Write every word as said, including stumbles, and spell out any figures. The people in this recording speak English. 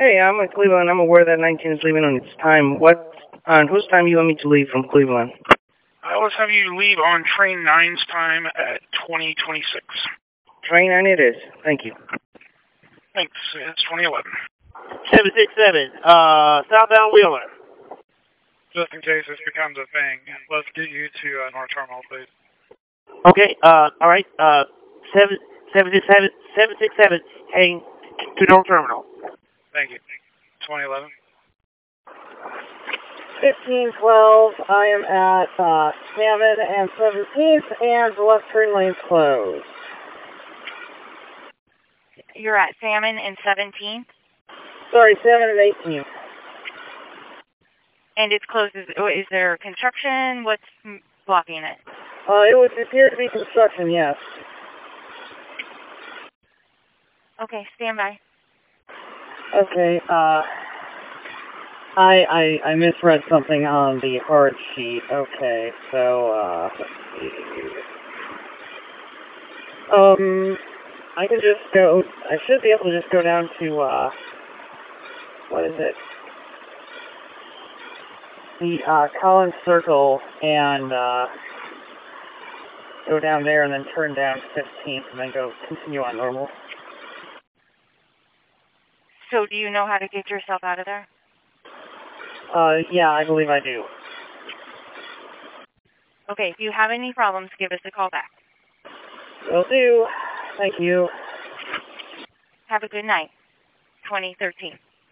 Hey, I'm in Cleveland. I'm aware that nineteen is leaving on its time. What, on whose time you want me to leave from Cleveland? I will have you leave on train nine's time at twenty twenty-six. Train nine it is. Thank you. Thanks. It's twenty eleven. seven six seven, uh, southbound Wheeler. Just in case this becomes a thing, let's get you to uh, North Terminal, please. Okay, uh, all right, uh, seven seven six seven seven six seven, heading to North Terminal. Thank you. twenty eleven. fifteen twelve, I am at uh, Salmon and seventeenth, and the left turn lane's closed. You're at Salmon and seventeenth? Sorry, Salmon and eighteenth. And it's closed. Is, is there construction? What's blocking it? Uh, it would appear to be construction, yes. Okay, stand by. Okay, uh... I, I, I misread something on the hard sheet. Okay, so, uh, let's see. Um, I can just go, I should be able to just go down to, uh, what is it? The, uh, Collins Circle and, uh, go down there and then turn down fifteenth and then go continue on normal. So do you know how to get yourself out of there? Uh, yeah, I believe I do. Okay, if you have any problems, give us a call back. Will do. Thank you. Have a good night. twenty thirteen.